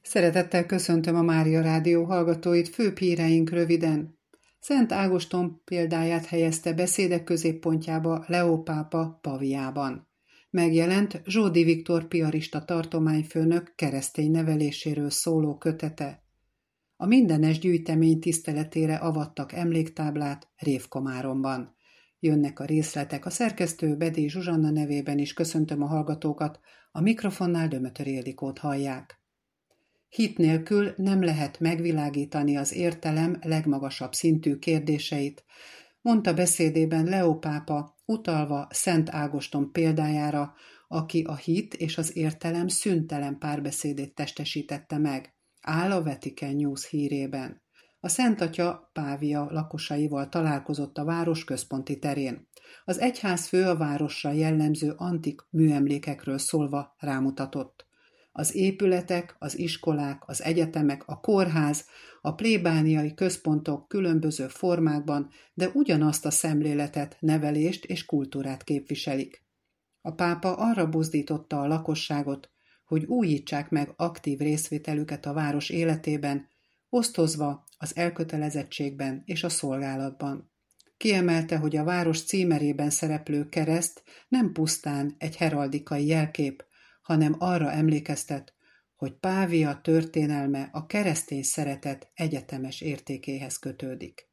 Szeretettel köszöntöm a Mária Rádió hallgatóit, főbb híreink röviden. Szent Ágoston példáját helyezte beszédek középpontjába Leó pápa Paviában. Megjelent Zsódi Viktor piarista tartományfőnök keresztény neveléséről szóló kötete. A mindenes gyűjtemény tiszteletére avattak emléktáblát Révkomáromban. Jönnek a részletek, a szerkesztő Bedély Zsuzsanna nevében is köszöntöm a hallgatókat, a mikrofonnál Dömötör Ildikót hallják. Hit nélkül nem lehet megvilágítani az értelem legmagasabb szintű kérdéseit, mondta beszédében Leó pápa, utalva Szent Ágoston példájára, aki a hit és az értelem szüntelen párbeszédét testesítette meg, áll a Vatican News hírében. A Szent Atya Pávia lakosaival találkozott a város központi terén. Az egyházfő a városra jellemző antik műemlékekről szólva rámutatott. Az épületek, az iskolák, az egyetemek, a kórház, a plébániai központok különböző formákban, de ugyanazt a szemléletet, nevelést és kultúrát képviselik. A pápa arra buzdította a lakosságot, hogy újítsák meg aktív részvételüket a város életében, osztozva az elkötelezettségben és a szolgálatban. Kiemelte, hogy a város címerében szereplő kereszt nem pusztán egy heraldikai jelkép, hanem arra emlékeztet, hogy Pávia történelme a keresztény szeretet egyetemes értékéhez kötődik.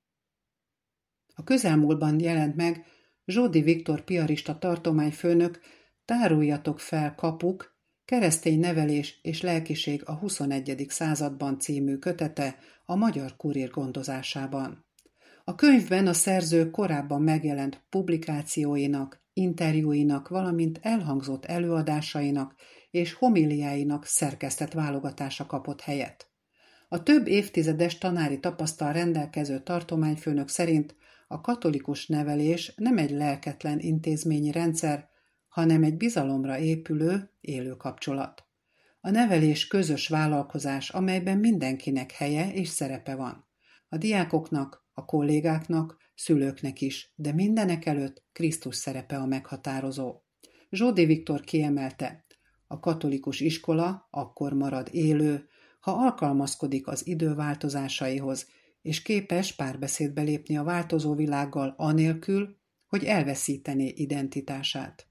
A közelmúltban jelent meg Zsódi Viktor piarista tartományfőnök Táruljatok fel, kapuk, keresztény nevelés és lelkiség a 21. században című kötete a Magyar Kurír gondozásában. A könyvben a szerző korábban megjelent publikációinak, interjúinak, valamint elhangzott előadásainak és homiliáinak szerkesztett válogatása kapott helyet. A több évtizedes tanári tapasztalattal rendelkező tartományfőnök szerint a katolikus nevelés nem egy lelketlen intézményi rendszer, hanem egy bizalomra épülő, élő kapcsolat. A nevelés közös vállalkozás, amelyben mindenkinek helye és szerepe van. A diákoknak, a kollégáknak, szülőknek is, de mindenekelőtt Krisztus szerepe a meghatározó. Zsódi Viktor kiemelte, a katolikus iskola akkor marad élő, ha alkalmazkodik az idő változásaihoz, és képes párbeszédbe lépni a változó világgal anélkül, hogy elveszítené identitását.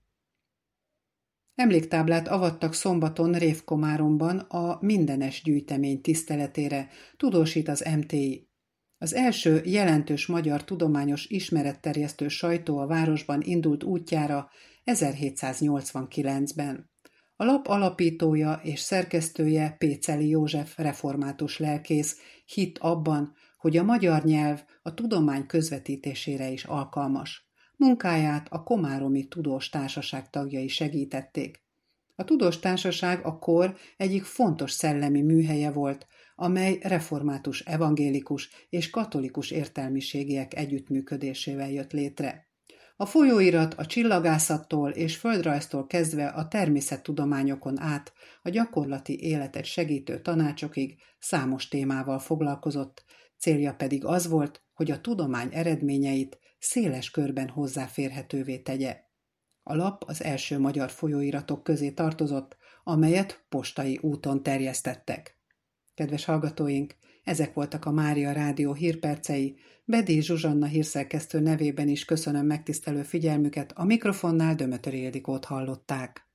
Emléktáblát avattak szombaton Révkomáromban a mindenes gyűjtemény tiszteletére, tudósít az MTI. Az első jelentős magyar tudományos ismeretterjesztő sajtó a városban indult útjára 1789-ben. A lap alapítója és szerkesztője Péceli József református lelkész hitt abban, hogy a magyar nyelv a tudomány közvetítésére is alkalmas. Munkáját a Komáromi Tudós Társaság tagjai segítették. A Tudós Társaság a kor egyik fontos szellemi műhelye volt, amely református evangélikus és katolikus értelmiségiek együttműködésével jött létre. A folyóirat a csillagászattól és földrajztól kezdve a természettudományokon át a gyakorlati életet segítő tanácsokig számos témával foglalkozott, célja pedig az volt, hogy a tudomány eredményeit széles körben hozzáférhetővé tegye. A lap az első magyar folyóiratok közé tartozott, amelyet postai úton terjesztettek. Kedves hallgatóink, ezek voltak a Mária Rádió hírpercei, Bedély Zsuzsanna hírszerkesztő nevében is köszönöm megtisztelő figyelmüket, a mikrofonnál Dömötör Ildikót hallották.